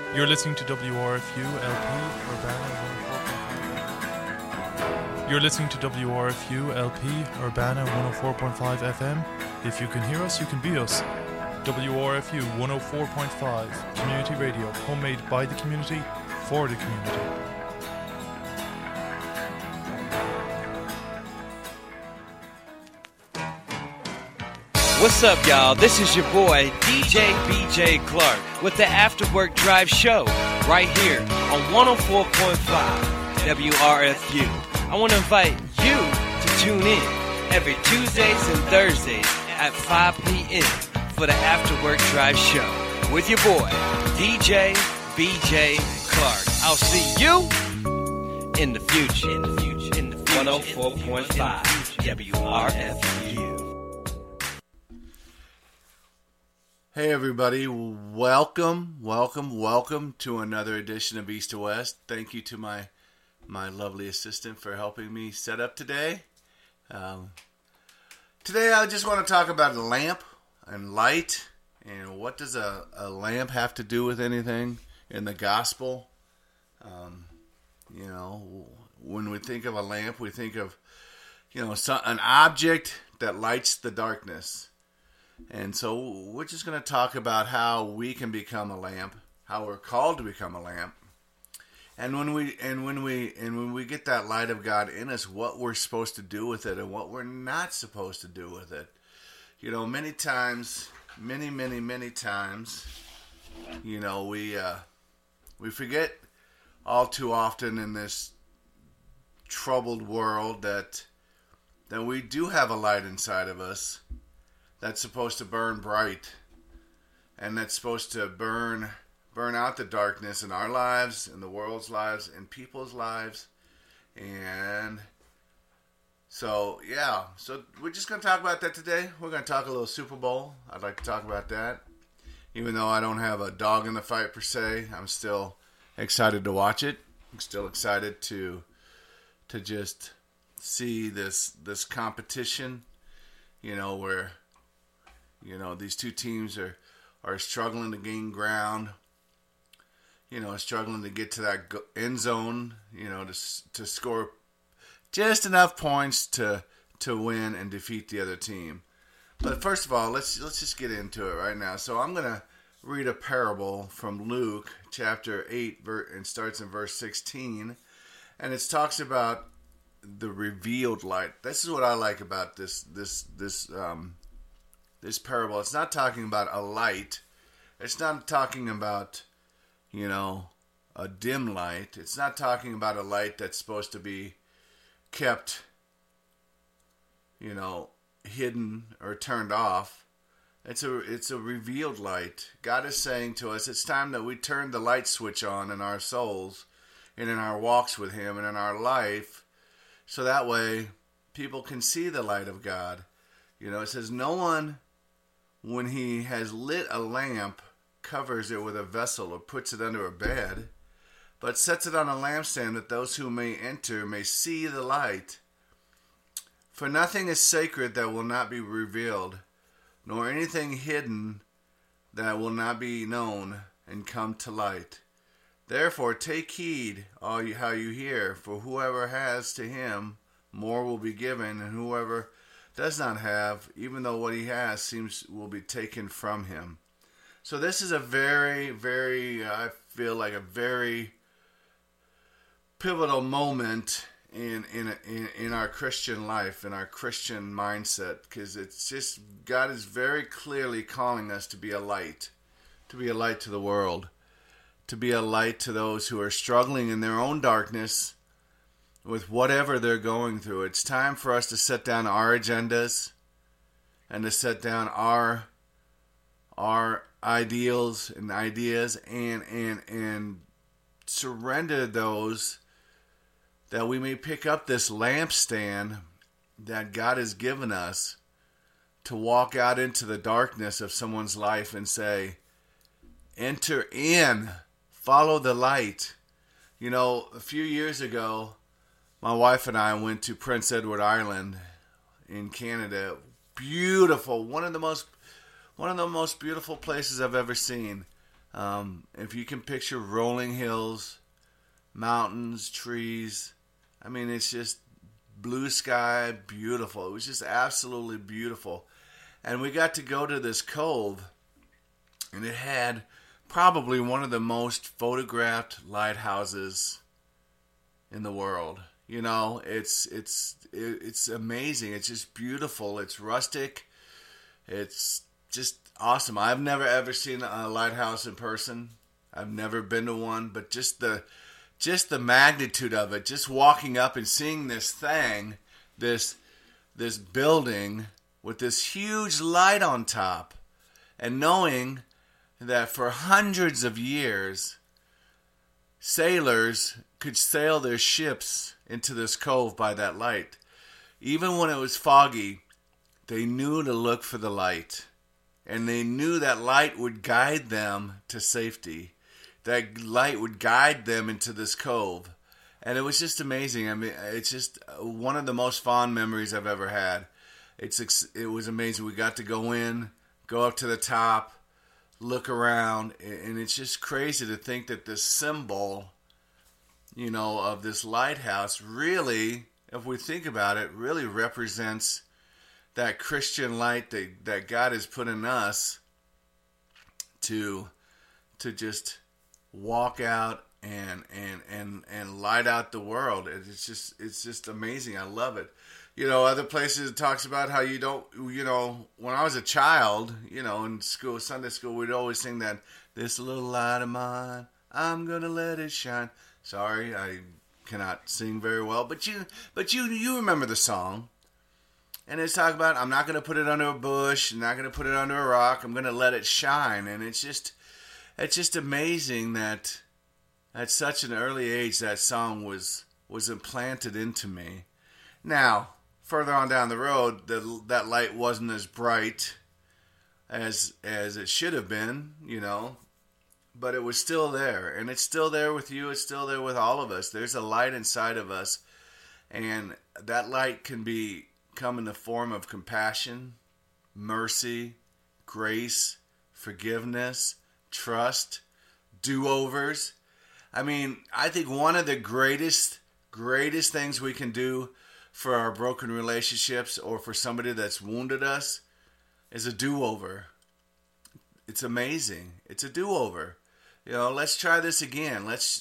You're listening to WRFU LP Urbana 104.5. You're listening to WRFU LP Urbana 104.5 FM. If you can hear us, you can be us. WRFU 104.5 Community Radio, homemade by the community, for the community. What's up, y'all? This is your boy, DJ BJ Clark, with the After Work Drive Show, right here on 104.5 WRFU. I want to invite you to tune in every Tuesdays and Thursdays at 5 p.m. for the After Work Drive Show with your boy, DJ BJ Clark. I'll see you in the future. 104.5 WRFU. Hey everybody, welcome to another edition of East to West. Thank you to my lovely assistant for helping me set up today. Today I just want to talk about a lamp and light, and what does a lamp have to do with anything in the gospel. When we think of a lamp, we think of, an object that lights the darkness. And so we're just going to talk about how we can become a lamp, how we're called to become a lamp, and when we get that light of God in us, what we're supposed to do with it and what we're not supposed to do with it. Many times, many times, we forget all too often in this troubled world that we do have a light inside of us that's supposed to burn bright, and that's supposed to burn out the darkness in our lives, in the world's lives, in people's lives. And so we're just going to talk about that today. We're going to talk a little Super Bowl. I'd like to talk about that. Even though I don't have a dog in the fight per se, I'm still excited to watch it. I'm still excited to just see this competition, where these two teams are struggling to gain ground, struggling to get to that end zone, to score just enough points to win and defeat the other team. But first of all, let's just get into it right now. So I'm going to read a parable from Luke chapter 8, and starts in verse 16, and it talks about the revealed light. This is what I like about this parable. It's not talking about a light. It's not talking about, a dim light. It's not talking about a light that's supposed to be kept, hidden or turned off. It's a revealed light. God is saying to us, it's time that we turn the light switch on in our souls and in our walks with Him and in our life, so that way people can see the light of God. It says, no one, when he has lit a lamp, covers it with a vessel or puts it under a bed, but sets it on a lampstand, that those who may enter may see the light. For nothing is sacred that will not be revealed, nor anything hidden that will not be known and come to light. Therefore take heed how you hear, for whoever has, to him more will be given, and whoever does not have, even though what he has will be taken from him. So this is a very, very, I feel like a very pivotal moment in our Christian life, in our Christian mindset, because it's just, God is very clearly calling us to be a light to the world, to be a light to those who are struggling in their own darkness with whatever they're going through. It's time for us to set down our agendas and to set down our ideals and ideas and surrender those, that we may pick up this lampstand that God has given us to walk out into the darkness of someone's life and say, enter in, follow the light. A few years ago, my wife and I went to Prince Edward Island in Canada. Beautiful, one of the most beautiful places I've ever seen. If you can picture rolling hills, mountains, trees, I mean, it's just blue sky, beautiful. It was just absolutely beautiful. And we got to go to this cove, and it had probably one of the most photographed lighthouses in the world. You know, it's amazing. It's just beautiful. It's rustic. It's just awesome. I've never ever seen a lighthouse in person. I've never been to one, but just the magnitude of it, just walking up and seeing this thing, this building with this huge light on top, and knowing that for hundreds of years, sailors could sail their ships into this cove by that light. Even when it was foggy, they knew to look for the light. And they knew that light would guide them to safety. That light would guide them into this cove. And it was just amazing. I mean, it's just one of the most fond memories I've ever had. It was amazing. We got to go in, go up to the top, look around, and it's just crazy to think that this symbol, you know, of this lighthouse really, if we think about it, really represents that Christian light that God has put in us to just walk out and light out the world. It's just amazing. I love it. You know, other places it talks about how you don't, you know, when I was a child, you know, in school, Sunday school, we'd always sing that, "This little light of mine, I'm gonna let it shine." Sorry, I cannot sing very well, but you remember the song. And it's talking about, I'm not going to put it under a bush, I'm not going to put it under a rock, I'm going to let it shine. And it's just amazing that at such an early age that song was implanted into me. Now, further on down the road, that light wasn't as bright as it should have been, you know, but it was still there. And it's still there with you, it's still there with all of us. There's a light inside of us, and that light can come in the form of compassion, mercy, grace, forgiveness, trust, do-overs. I mean, I think one of the greatest things we can do for our broken relationships or for somebody that's wounded us is a do-over. It's amazing. It's a do-over. You know, let's try this again. Let's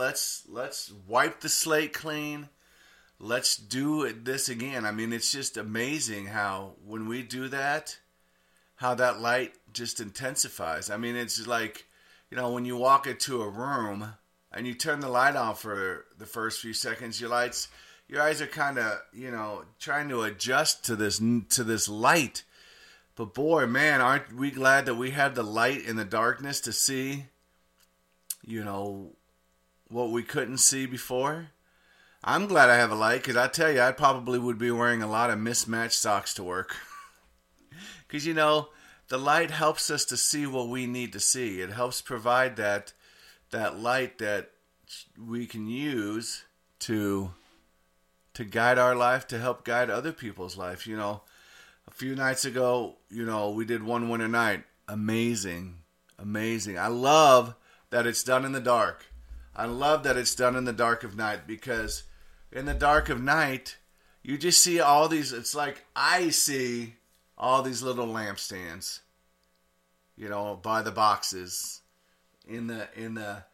wipe the slate clean. Let's do this again. I mean, it's just amazing how when we do that, how that light just intensifies. I mean, it's like, you know, when you walk into a room and you turn the light on for the first few seconds, your eyes are kind of, you know, trying to adjust to this light. But boy, man, aren't we glad that we have the light in the darkness to see, you know, what we couldn't see before? I'm glad I have a light, because I tell you, I probably would be wearing a lot of mismatched socks to work. Because, you know, the light helps us to see what we need to see. It helps provide that light that we can use to guide our life, to help guide other people's life. You know, a few nights ago, you know, we did One Winter Night. Amazing. I love that it's done in the dark. I love that it's done in the dark of night, because in the dark of night, you just see all these, it's like I see all these little lampstands, you know, by the boxes, in the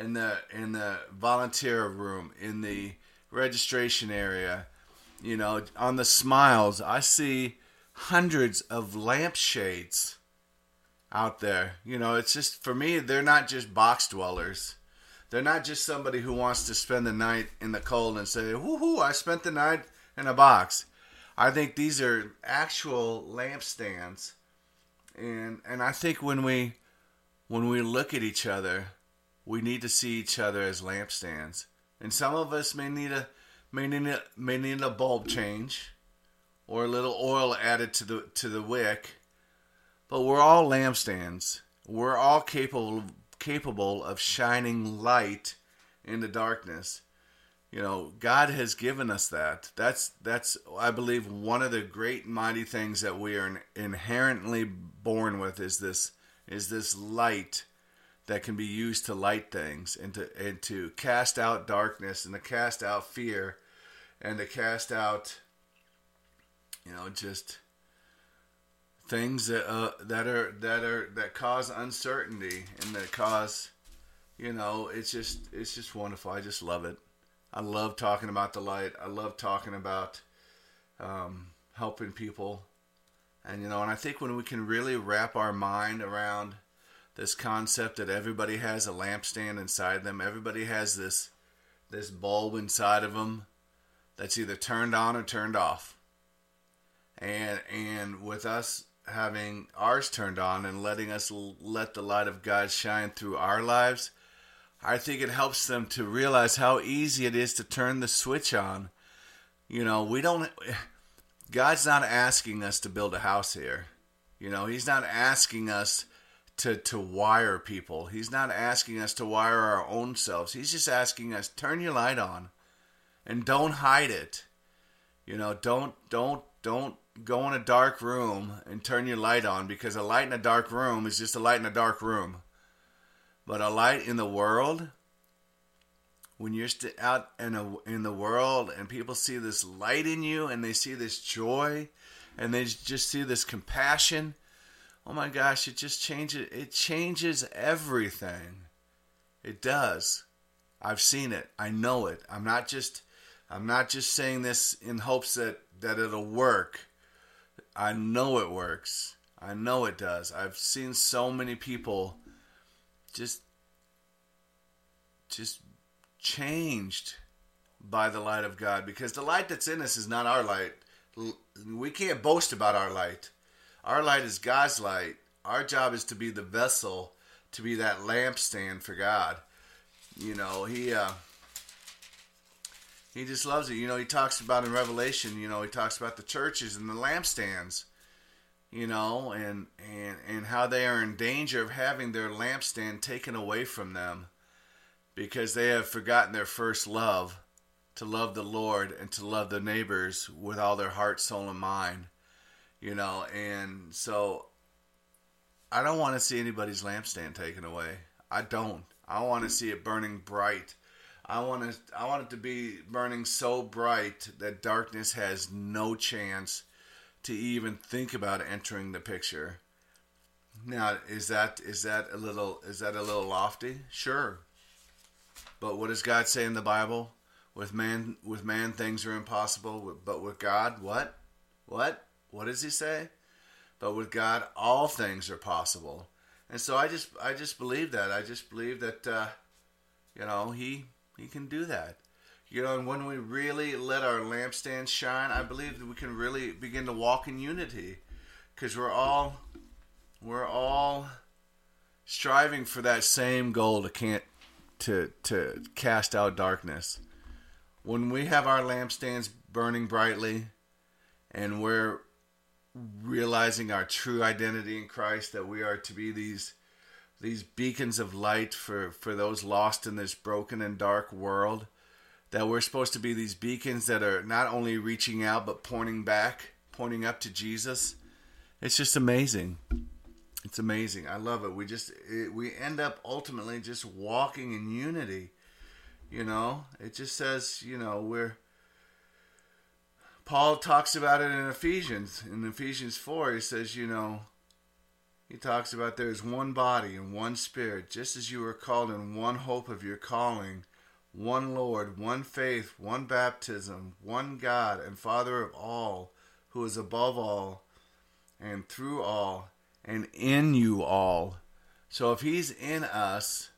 volunteer room, in the registration area, you know, on the smiles. I see hundreds of lampshades out there. You know, it's just, for me, they're not just box dwellers. They're not just somebody who wants to spend the night in the cold and say, woohoo, I spent the night in a box. I think these are actual lampstands. And I think when we look at each other, we need to see each other as lampstands. And some of us may need a bulb change or a little oil added to the wick. But we're all lampstands. We're all capable of shining light in the darkness. You know, God has given us that. That's I believe one of the great mighty things that we are inherently born with is this light that can be used to light things and to cast out darkness and to cast out fear and to cast out, just things that cause uncertainty and that cause, it's just wonderful. I just love it. I love talking about the light. I love talking about helping people, and I think when we can really wrap our mind around this concept that everybody has a lampstand inside them, everybody has this bulb inside of them that's either turned on or turned off, and with us having ours turned on and letting us let the light of God shine through our lives, I think it helps them to realize how easy it is to turn the switch on. God's not asking us to build a house here. He's not asking us to wire people. He's not asking us to wire our own selves. He's just asking us, turn your light on and don't hide it. Don't go in a dark room and turn your light on, because a light in a dark room is just a light in a dark room. But a light in the world, when you're out in the world and people see this light in you and they see this joy and they just see this compassion, oh my gosh, it just changes. It changes everything. It does. I've seen it. I know it. I'm not just saying this in hopes that it'll work. I know it works. I know it does. I've seen so many people just changed by the light of God, because the light that's in us is not our light. We can't boast about our light. Our light is God's light. Our job is to be the vessel, to be that lampstand for God. He just loves it. He talks about in Revelation, he talks about the churches and the lampstands, and how they are in danger of having their lampstand taken away from them because they have forgotten their first love, to love the Lord and to love their neighbors with all their heart, soul, and mind. And so I don't want to see anybody's lampstand taken away. I don't. I want to see it burning bright. I want it to be burning so bright that darkness has no chance to even think about entering the picture. Now, is that a little lofty? Sure. But what does God say in the Bible? With man things are impossible, but with God, what? What does he say? But with God, all things are possible. And so I just believe that. I just believe that, he can do that. And when we really let our lampstand shine, I believe that we can really begin to walk in unity, because we're all striving for that same goal to cast out darkness. When we have our lampstands burning brightly and we're realizing our true identity in Christ, that we are to be these beacons of light for those lost in this broken and dark world, that we're supposed to be these beacons that are not only reaching out but pointing up to Jesus. It's just amazing. It's amazing. I love it. We end up ultimately just walking in unity. It just says, Paul talks about it in Ephesians. In Ephesians 4, he says, he talks about there is one body and one spirit, just as you were called in one hope of your calling, one Lord, one faith, one baptism, one God and Father of all, who is above all and through all and in you all. So if he's in us,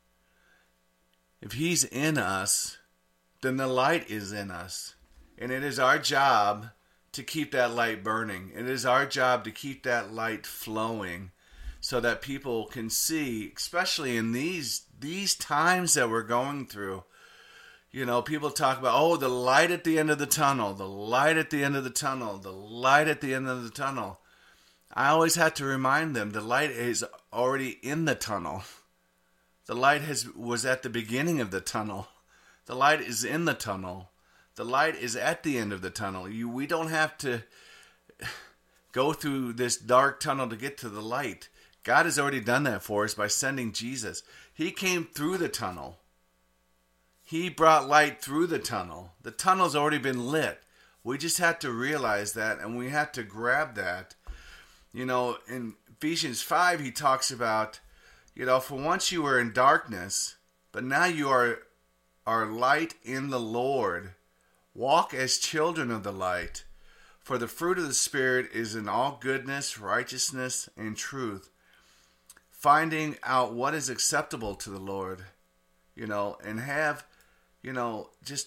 then the light is in us. And it is our job to keep that light burning. It is our job to keep that light flowing so that people can see, especially in these times that we're going through. People talk about, the light at the end of the tunnel, the light at the end of the tunnel, the light at the end of the tunnel. I always have to remind them the light is already in the tunnel. The light was at the beginning of the tunnel. The light is in the tunnel. The light is at the end of the tunnel. We don't have to go through this dark tunnel to get to the light. God has already done that for us by sending Jesus. He came through the tunnel. He brought light through the tunnel. The tunnel's already been lit. We just have to realize that, and we have to grab that. You know, in Ephesians 5, he talks about, you know, for once you were in darkness, but now you are light in the Lord. Walk as children of the light. For the fruit of the Spirit is in all goodness, righteousness, and truth. Finding out what is acceptable to the Lord, you know, and have, you know, just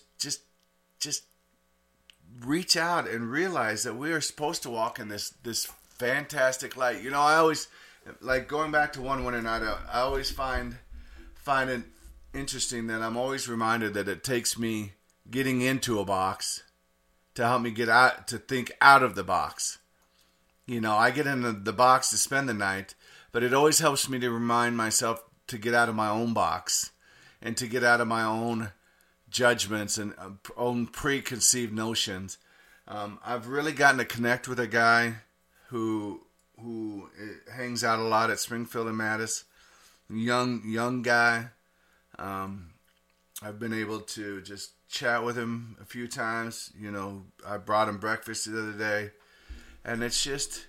reach out and realize that we are supposed to walk in this fantastic light. You know, I always, like, going back to one winter night, I always find it interesting that I'm always reminded that it takes me getting into a box to help me get out, to think out of the box. You know, I get into the box to spend the night, but it always helps me to remind myself to get out of my own box and to get out of my own judgments and own preconceived notions. I've really gotten to connect with a guy who hangs out a lot at Springfield and Mattis. Young guy. I've been able to just chat with him a few times. You know, I brought him breakfast the other day, and it's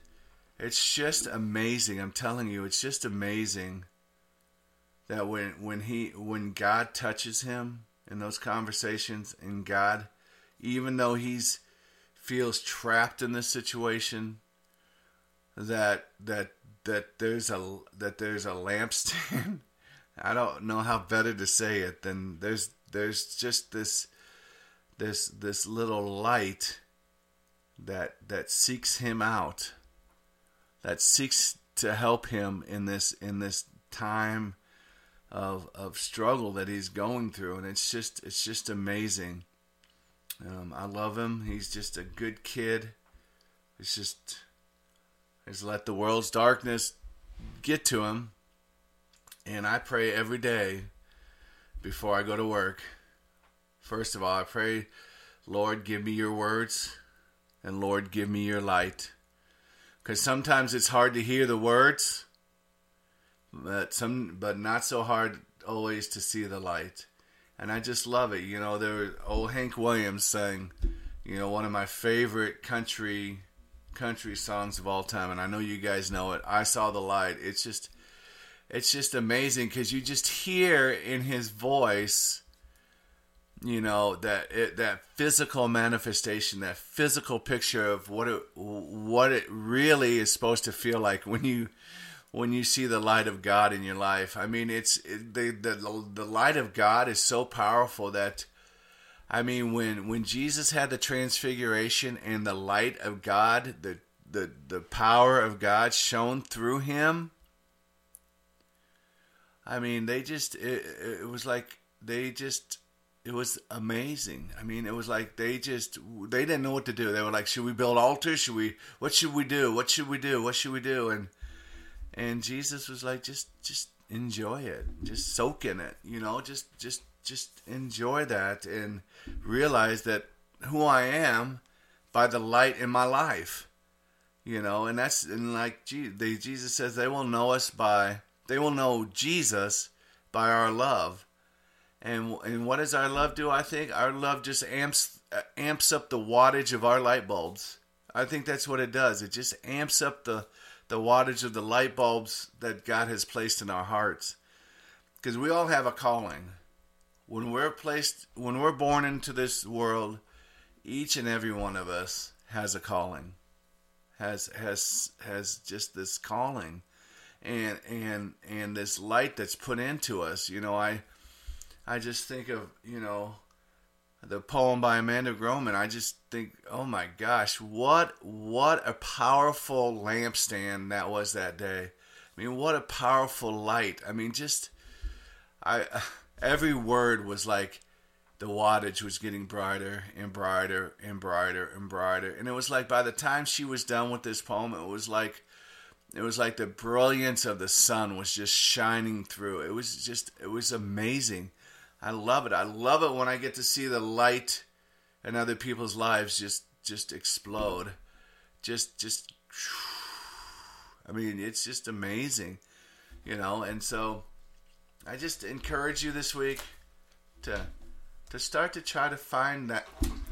just amazing. I'm telling you, it's just amazing that when God touches him in those conversations, and God, even though he's feels trapped in this situation, that there's a lampstand. I don't know how better to say it than there's just this little light that seeks him out, that seeks to help him in this time of struggle that he's going through, and it's just amazing. I love him. He's just a good kid. He's let the world's darkness get to him. And I pray every day before I go to work. First of all, I pray, Lord, give me your words, and Lord, give me your light. Because sometimes it's hard to hear the words, but not so hard always to see the light. And I just love it. You know, there was old Hank Williams sang, you know, one of my favorite country songs of all time, and I know you guys know it. I Saw the Light. It's just amazing because you just hear in his voice, you know, that physical manifestation, that physical picture of what it really is supposed to feel like when you see the light of God in your life. I mean, the light of God is so powerful that, I mean, when Jesus had the transfiguration and the light of God, the power of God shone through him, I mean, it was amazing. I mean, it was like they didn't know what to do. They were like, should we build altars? What should we do? What should we do? What should we do? And Jesus was like, just enjoy it. Just soak in it, you know, just enjoy that and realize that who I am by the light in my life, you know, and like Jesus says, they will know Jesus by our love. And what does our love do? I think our love just amps up the wattage of our light bulbs. I think that's what it does. It just amps up the wattage of the light bulbs that God has placed in our hearts. Because we all have a calling. When we're born into this world, each and every one of us has a calling. Has just this calling. And this light that's put into us. You know, I just think of, you know, the poem by Amanda Groman. I just think, oh my gosh, what a powerful lampstand that was that day. I mean, what a powerful light. I mean, every word was like the wattage was getting brighter and brighter and brighter and brighter. And it was like by the time she was done with this poem, it was like the brilliance of the sun was just shining through. It was amazing. I love it. I love it when I get to see the light in other people's lives just explode. I mean, it's just amazing, and so I just encourage you this week to start to try to find that,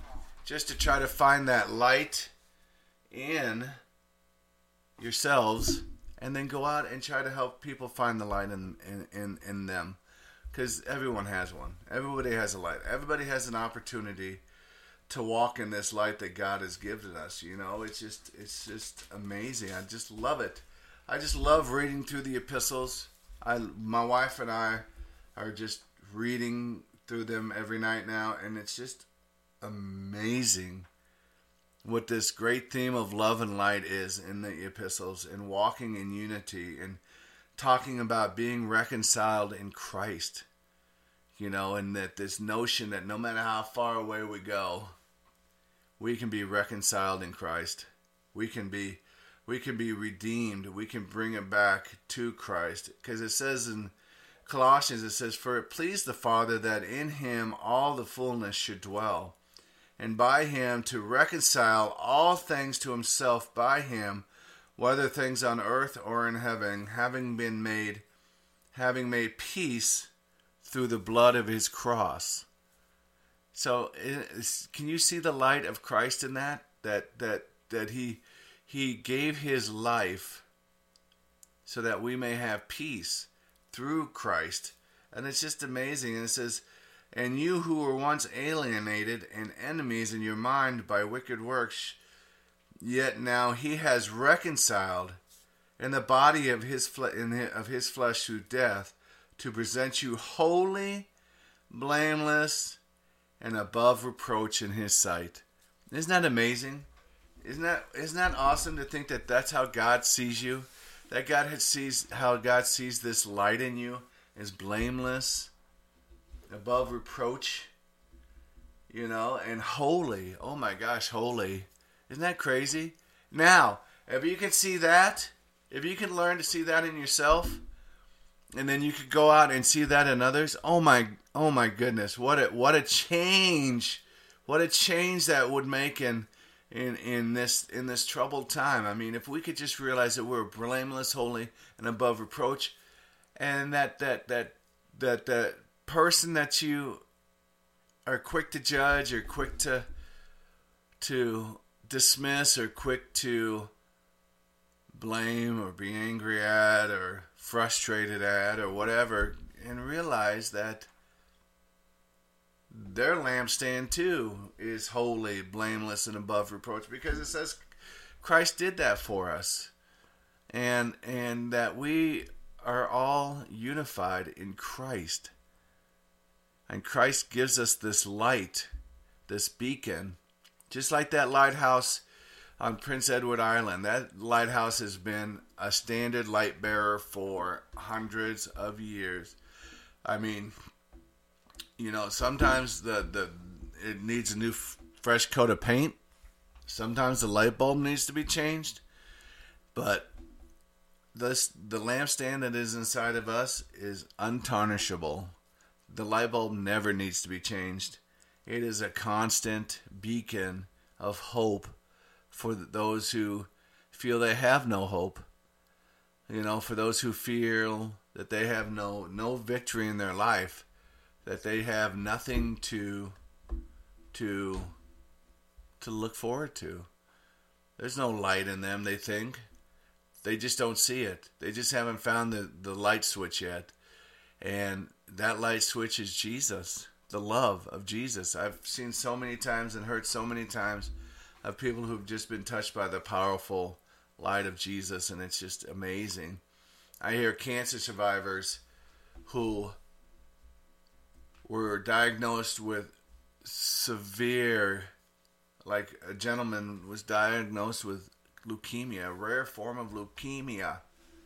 light in yourselves, and then go out and try to help people find the light in them, because everyone has one. Everybody has a light. Everybody has an opportunity to walk in this light that God has given us. It's just amazing. I just love it. I just love reading through the epistles. My wife and I are just reading through them every night now, and it's just amazing what this great theme of love and light is in the epistles, and walking in unity, and talking about being reconciled in Christ, and that this notion that no matter how far away we go, we can be reconciled in Christ. We can be redeemed. We can bring it back to Christ. Because it says in Colossians, it says, "For it pleased the Father that in him all the fullness should dwell, and by him to reconcile all things to himself by him, whether things on earth or in heaven, having made peace through the blood of his cross." So, can you see the light of Christ in that? That he gave his life so that we may have peace through Christ. And it's just amazing. And it says, "And you who were once alienated and enemies in your mind by wicked works, yet now he has reconciled in the body of his flesh through death, to present you holy, blameless, and above reproach in his sight." Isn't that amazing? Isn't that awesome to think that that's how God sees you? That how God sees this light in you is blameless, above reproach, and holy. Oh my gosh, holy. Isn't that crazy? Now, if you can see that, if you can learn to see that in yourself, and then you could go out and see that in others, oh my goodness, what a change that would make in this troubled time. I mean, if we could just realize that we're blameless, holy, and above reproach, and that person that you are quick to judge, or quick to dismiss, or quick to blame, or be angry at, or frustrated at, or whatever, and realize that their lampstand too is holy, blameless, and above reproach, because it says Christ did that for us, and that we are all unified in Christ, and Christ gives us this light, this beacon, just like that lighthouse on Prince Edward Island. That lighthouse has been a standard light bearer for hundreds of years. I mean, sometimes it needs a new fresh coat of paint. Sometimes the light bulb needs to be changed. But the lampstand that is inside of us is untarnishable. The light bulb never needs to be changed. It is a constant beacon of hope for those who feel they have no hope. For those who feel that they have no victory in their life, that they have nothing to look forward to. There's no light in them, they think. They just don't see it. They just haven't found the light switch yet. And that light switch is Jesus, the love of Jesus. I've seen so many times and heard so many times of people who've just been touched by the powerful light of Jesus, and it's just amazing. I hear cancer survivors who were diagnosed with severe, like a gentleman was diagnosed with leukemia, a rare form of leukemia.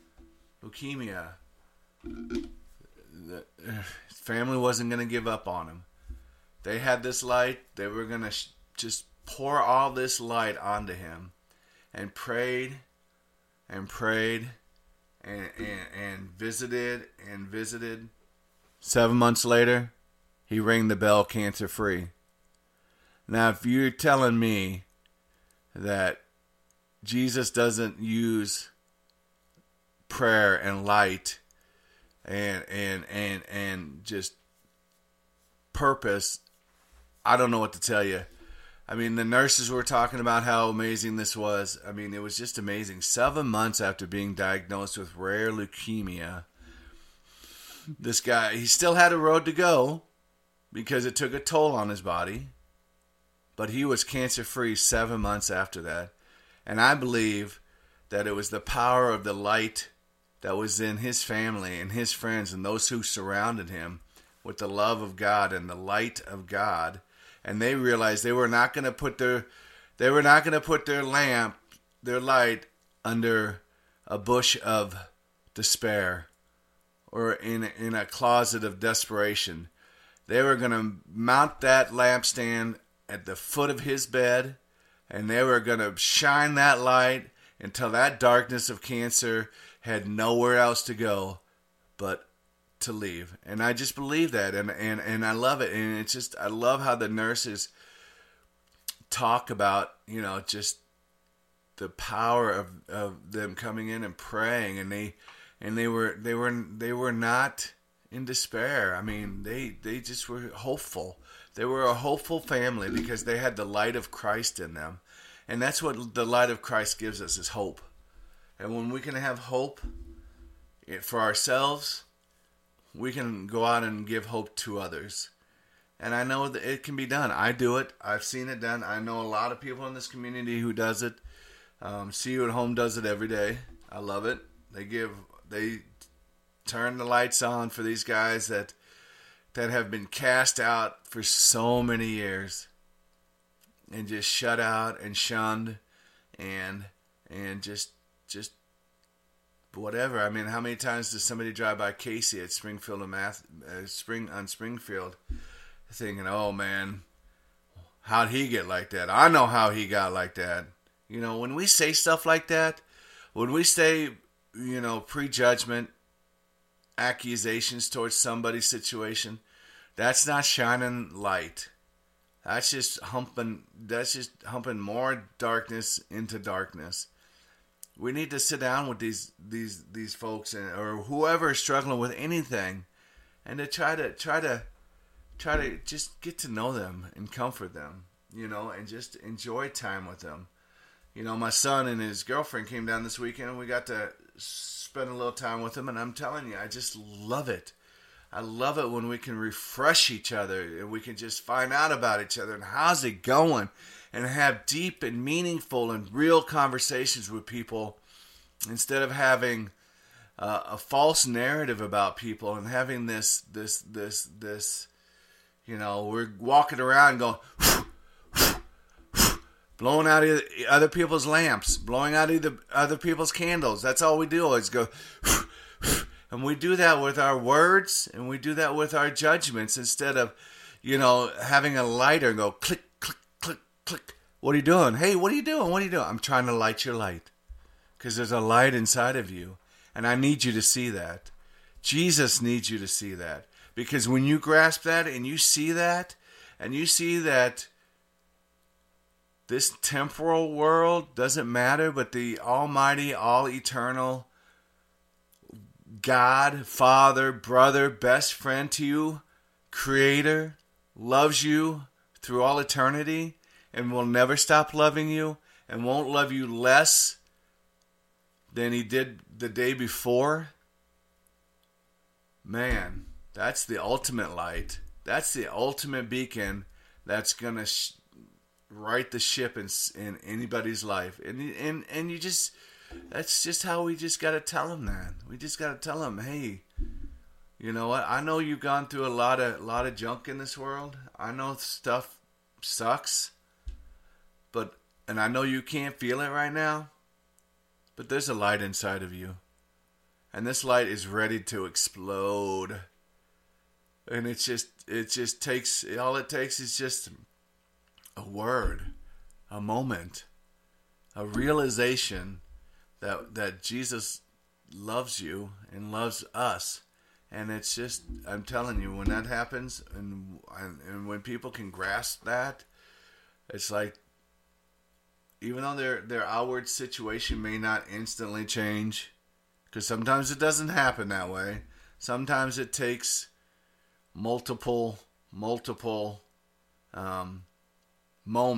The family wasn't going to give up on him. They had this light. They were going to just pour all this light onto him, and prayed and prayed and visited and visited. 7 months later, he rang the bell, cancer free. Now, if you're telling me that Jesus doesn't use prayer and light and just purpose. I don't know what to tell you. I mean, the nurses were talking about how amazing this was. I mean, it was just amazing. 7 months after being diagnosed with rare leukemia, this guy, he still had a road to go because it took a toll on his body. But he was cancer-free 7 months after that. And I believe that it was the power of the light that was in his family and his friends and those who surrounded him with the love of God and the light of God. And they realized they were not going to put their lamp, their light, under a bush of despair or in a closet of desperation. They were going to mount that lampstand at the foot of his bed, and they were going to shine that light until that darkness of cancer had nowhere else to go but to leave. And I just believe that, and I love it. And it's just, I love how the nurses talk about, just the power of them coming in and praying, and they were not in despair. I mean, they just were hopeful. They were a hopeful family because they had the light of Christ in them. And that's what the light of Christ gives us, is hope. And when we can have hope for ourselves, we can go out and give hope to others. And I know that it can be done. I do it. I've seen it done. I know a lot of people in this community who does it. See You at Home does it every day. I love it. They turn the lights on for these guys that have been cast out for so many years and just shut out and shunned and just whatever. I mean, how many times does somebody drive by Casey at Springfield on Springfield thinking, oh man, how'd he get like that? I know how he got like that. When we say stuff like that, when we say, prejudgment, accusations towards somebody's situation, that's not shining light. That's just humping more darkness into darkness. We need to sit down with these folks or whoever is struggling with anything, and to try to just get to know them and comfort them, and just enjoy time with them. My son and his girlfriend came down this weekend, and we got to spend a little time with them, and I'm telling you, I just love it. I love it when we can refresh each other and we can just find out about each other and how's it going, and have deep and meaningful and real conversations with people instead of having a false narrative about people and having this we're walking around going blowing out other people's lamps, blowing out other people's candles. That's all we do is go. And we do that with our words, and we do that with our judgments instead of, having a lighter and go click, click, click, click. What are you doing? Hey, what are you doing? What are you doing? I'm trying to light your light because there's a light inside of you, and I need you to see that. Jesus needs you to see that, because when you grasp that and you see that, and you see that this temporal world doesn't matter, but the almighty, all-eternal God, Father, brother, best friend to you, Creator, loves you through all eternity and will never stop loving you and won't love you less than He did the day before. Man, that's the ultimate light. That's the ultimate beacon that's going to right the ship in anybody's life. And you just... That's just how we just got to tell them that. We just got to tell them, hey, you know what? I know you've gone through a lot of junk in this world. I know stuff sucks, and I know you can't feel it right now, but there's a light inside of you, and this light is ready to explode. And it just takes, all it takes is just a word, a moment, a realization that Jesus loves you and loves us. And it's just, I'm telling you, when that happens and when people can grasp that, it's like, even though their outward situation may not instantly change, Because sometimes it doesn't happen that way. Sometimes it takes multiple moments